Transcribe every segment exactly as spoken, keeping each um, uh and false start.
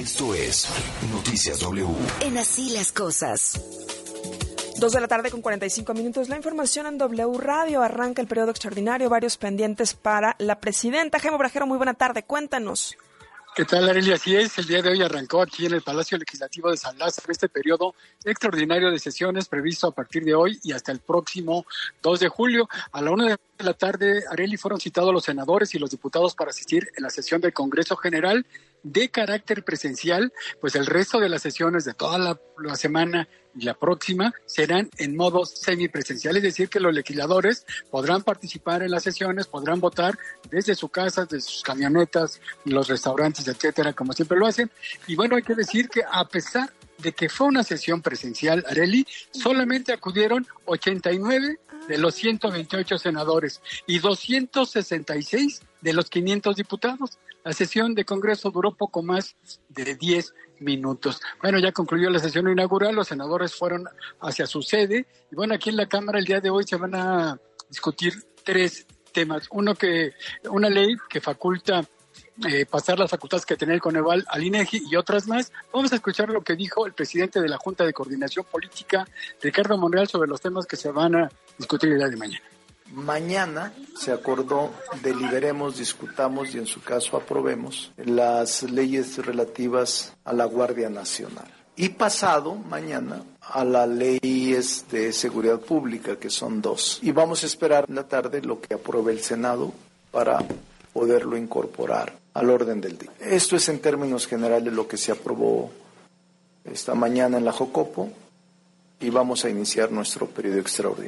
Esto es Noticias W. En Así las Cosas. Dos de la tarde con cuarenta y cinco minutos. La información en W Radio. Arranca el periodo extraordinario. Varios pendientes para la presidenta. Jaime Obrajero, muy buena tarde. Cuéntanos. ¿Qué tal, Arely? Así es, el día de hoy arrancó aquí en el Palacio Legislativo de San Lázaro este periodo extraordinario de sesiones previsto a partir de hoy y hasta el próximo dos de julio. A la una de la tarde, Arely, fueron citados los senadores y los diputados para asistir en la sesión del Congreso General de carácter presencial, pues el resto de las sesiones de toda la, la semana y la próxima serán en modo semipresencial, es decir, que los legisladores podrán participar en las sesiones, podrán votar desde su casa, desde sus camionetas, los restaurantes, etcétera, como siempre lo hacen. Y bueno, hay que decir que a pesar de que fue una sesión presencial, Arely, solamente acudieron ochenta y nueve de los ciento veintiocho senadores y doscientos sesenta y seis de los quinientos diputados. La sesión de Congreso duró poco más de diez minutos. Bueno, ya concluyó la sesión inaugural, los senadores fueron hacia su sede y bueno, aquí en la Cámara el día de hoy se van a discutir tres temas. Uno que, una ley que faculta eh, pasar las facultades que tenía el Coneval al INEGI y otras más. Vamos a escuchar lo que dijo el presidente de la Junta de Coordinación Política, Ricardo Monreal, sobre los temas que se van a discutir el día de mañana. Mañana se acordó, deliberemos, discutamos y en su caso aprobemos las leyes relativas a la Guardia Nacional. Y pasado, mañana, a las leyes de seguridad pública, que son dos. Y vamos a esperar en la tarde lo que apruebe el Senado para poderlo incorporar al orden del día. Esto es en términos generales lo que se aprobó esta mañana en la Jocopo y vamos a iniciar nuestro periodo extraordinario.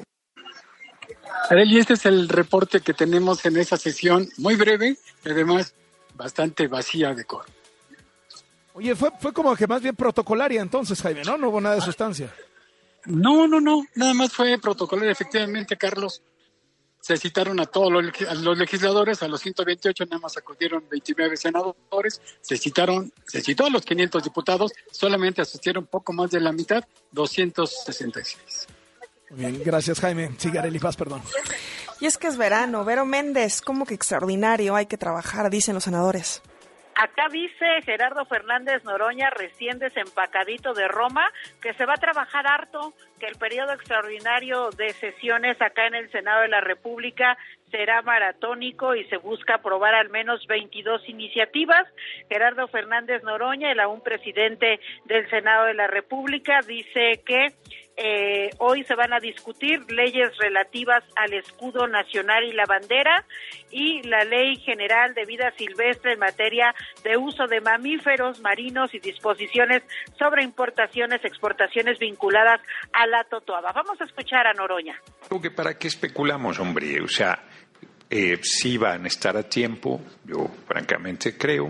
Arely, este es el reporte que tenemos en esa sesión, muy breve y además bastante vacía de coro. Oye, fue fue como que más bien protocolaria entonces, Jaime, ¿no? No hubo nada de sustancia. No, no, no, nada más fue protocolaria, efectivamente, Carlos. Se citaron a todos los, a los legisladores, a los ciento veintiocho nada más acudieron veintinueve senadores, se citaron, se citó a los quinientos diputados, solamente asistieron poco más de la mitad, doscientos sesenta y seis. Bien, gracias, Jaime. Sigue, Arely Paz, perdón. Y es que es verano. Vero Méndez, como que extraordinario, hay que trabajar, dicen los senadores. Acá dice Gerardo Fernández Noroña, recién desempacadito de Roma, que se va a trabajar harto, que el periodo extraordinario de sesiones acá en el Senado de la República será maratónico y se busca aprobar al menos veintidós iniciativas. Gerardo Fernández Noroña, el aún presidente del Senado de la República, dice que Eh, hoy se van a discutir leyes relativas al escudo nacional y la bandera y la Ley General de Vida Silvestre en materia de uso de mamíferos marinos y disposiciones sobre importaciones, exportaciones vinculadas a la totoaba. Vamos a escuchar a Noroña. Creo que para qué especulamos, hombre, o sea, eh, sí van a estar a tiempo, yo francamente creo.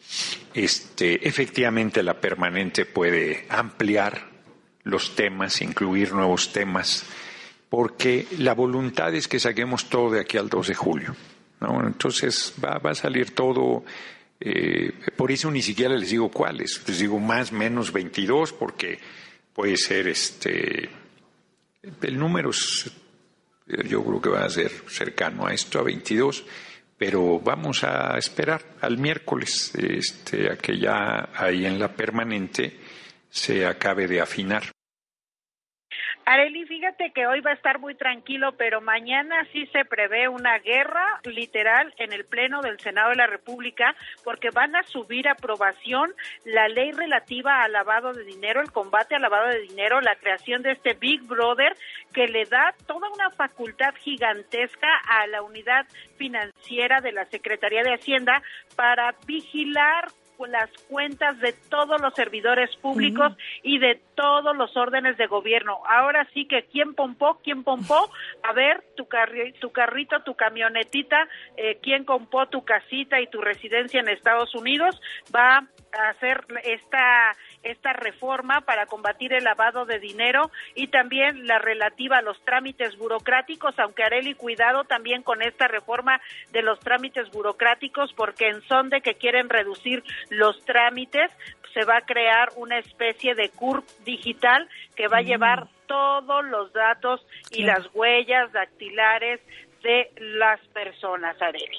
Este, efectivamente la permanente puede ampliar los temas, incluir nuevos temas, porque la voluntad es que saquemos todo de aquí al dos de julio, ¿no? Entonces va, va a salir todo, eh, por eso ni siquiera les digo cuáles, les digo más, menos veintidós, porque puede ser este, el número es, yo creo que va a ser cercano a esto, a veintidós, pero vamos a esperar al miércoles, este, a que ya ahí en la permanente se acabe de afinar. Arely, fíjate que hoy va a estar muy tranquilo, pero mañana sí se prevé una guerra literal en el Pleno del Senado de la República, porque van a subir a aprobación la ley relativa al lavado de dinero, el combate al lavado de dinero, la creación de este Big Brother, que le da toda una facultad gigantesca a la unidad financiera de la Secretaría de Hacienda para vigilar las cuentas de todos los servidores públicos uh-huh. y de todos los órdenes de gobierno. Ahora sí que quién pompó, quién pompó, a ver, tu, carri- tu carrito, tu camionetita, eh, quién compó tu casita y tu residencia en Estados Unidos, va a hacer esta esta reforma para combatir el lavado de dinero y también la relativa a los trámites burocráticos, aunque Arely, cuidado también con esta reforma de los trámites burocráticos, porque en son de que quieren reducir los trámites, se va a crear una especie de C U R P digital que va a llevar todos los datos y las huellas dactilares de las personas, Arely.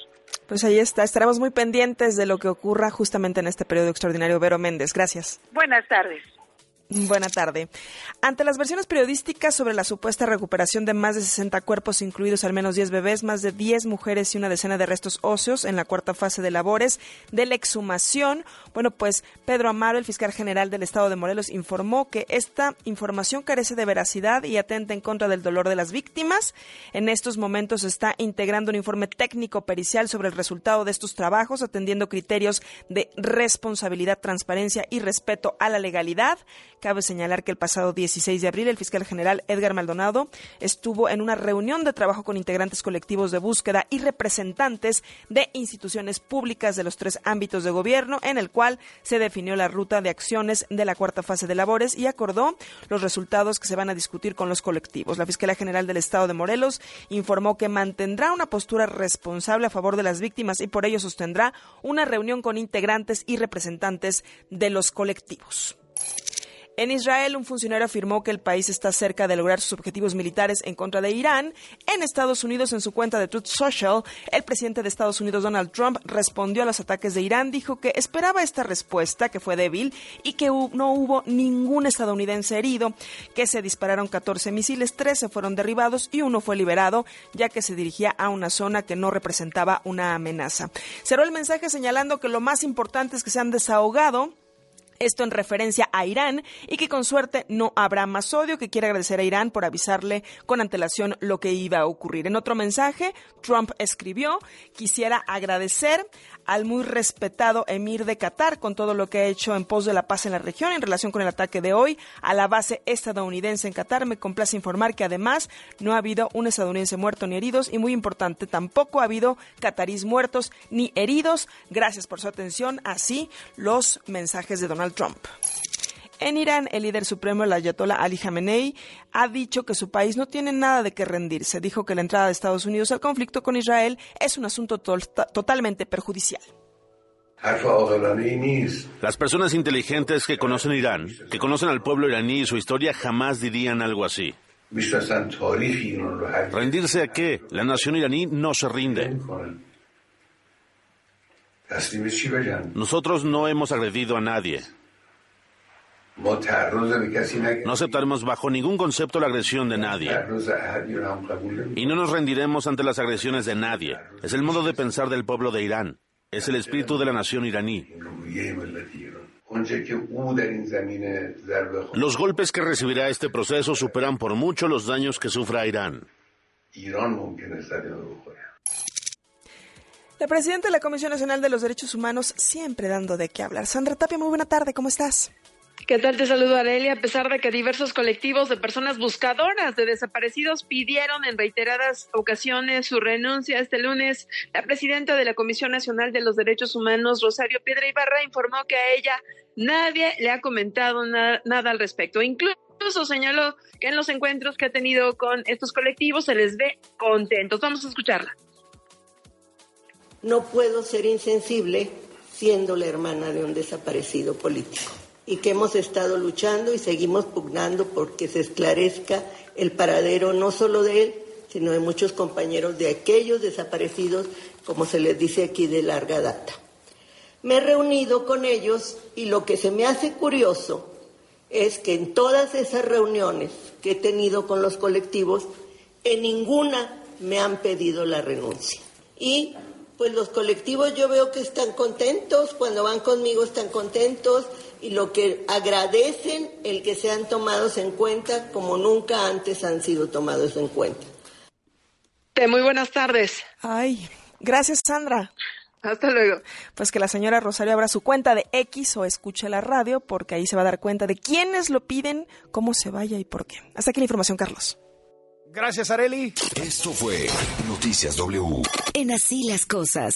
Pues ahí está, estaremos muy pendientes de lo que ocurra justamente en este periodo extraordinario. Vero Méndez, gracias. Buenas tardes. Buena tarde. Ante las versiones periodísticas sobre la supuesta recuperación de más de sesenta cuerpos, incluidos al menos diez bebés, más de diez mujeres y una decena de restos óseos en la cuarta fase de labores de la exhumación, bueno, pues Pedro Amaro, el fiscal general del estado de Morelos, informó que esta información carece de veracidad y atenta en contra del dolor de las víctimas. En estos momentos se está integrando un informe técnico pericial sobre el resultado de estos trabajos, atendiendo criterios de responsabilidad, transparencia y respeto a la legalidad. Cabe señalar que el pasado dieciséis de abril el fiscal general Edgar Maldonado estuvo en una reunión de trabajo con integrantes colectivos de búsqueda y representantes de instituciones públicas de los tres ámbitos de gobierno, en el cual se definió la ruta de acciones de la cuarta fase de labores y acordó los resultados que se van a discutir con los colectivos. La Fiscalía General del Estado de Morelos informó que mantendrá una postura responsable a favor de las víctimas y por ello sostendrá una reunión con integrantes y representantes de los colectivos. En Israel, un funcionario afirmó que el país está cerca de lograr sus objetivos militares en contra de Irán. En Estados Unidos, en su cuenta de Truth Social, el presidente de Estados Unidos, Donald Trump, respondió a los ataques de Irán. Dijo que esperaba esta respuesta, que fue débil, y que no hubo ningún estadounidense herido, que se dispararon catorce misiles, trece fueron derribados y uno fue liberado, ya que se dirigía a una zona que no representaba una amenaza. Cerró el mensaje señalando que lo más importante es que se han desahogado, esto en referencia a Irán, y que con suerte no habrá más odio, que quiere agradecer a Irán por avisarle con antelación lo que iba a ocurrir. En otro mensaje, Trump escribió: quisiera agradecer al muy respetado emir de Qatar con todo lo que ha hecho en pos de la paz en la región. En relación con el ataque de hoy a la base estadounidense en Qatar, me complace informar que además no ha habido un estadounidense muerto ni heridos, y muy importante, tampoco ha habido catarís muertos ni heridos. Gracias por su atención. Así los mensajes de Donald Trump. En Irán, el líder supremo, el ayatollah Ali Khamenei, ha dicho que su país no tiene nada de qué rendirse. Dijo que la entrada de Estados Unidos al conflicto con Israel es un asunto to- totalmente perjudicial. Las personas inteligentes que conocen Irán, que conocen al pueblo iraní y su historia, jamás dirían algo así. ¿Rendirse a qué? La nación iraní no se rinde. Nosotros no hemos agredido a nadie. No aceptaremos bajo ningún concepto la agresión de nadie. Y no nos rendiremos ante las agresiones de nadie. Es el modo de pensar del pueblo de Irán. Es el espíritu de la nación iraní. Los golpes que recibirá este proceso superan por mucho los daños que sufra Irán. La presidenta de la Comisión Nacional de los Derechos Humanos, siempre dando de qué hablar. Sandra Tapia, muy buena tarde, ¿cómo estás? ¿Qué tal? Te saludo, Arelia. A pesar de que diversos colectivos de personas buscadoras de desaparecidos pidieron en reiteradas ocasiones su renuncia este lunes, la presidenta de la Comisión Nacional de los Derechos Humanos, Rosario Piedra Ibarra, informó que a ella nadie le ha comentado na- nada al respecto. Incluso señaló que en los encuentros que ha tenido con estos colectivos se les ve contentos. Vamos a escucharla. No puedo ser insensible siendo la hermana de un desaparecido político, y que hemos estado luchando y seguimos pugnando porque se esclarezca el paradero no solo de él, sino de muchos compañeros de aquellos desaparecidos, como se les dice aquí, de larga data. Me he reunido con ellos y lo que se me hace curioso es que en todas esas reuniones que he tenido con los colectivos, en ninguna me han pedido la renuncia. Y pues los colectivos yo veo que están contentos, cuando van conmigo están contentos, y lo que agradecen el que sean tomados en cuenta como nunca antes han sido tomados en cuenta. Muy buenas tardes. Ay, gracias, Sandra. Hasta luego. Pues que la señora Rosario abra su cuenta de X o escuche la radio, porque ahí se va a dar cuenta de quiénes lo piden, cómo se vaya y por qué. Hasta aquí la información, Carlos. Gracias, Areli. Esto fue Noticias W. En Así las Cosas.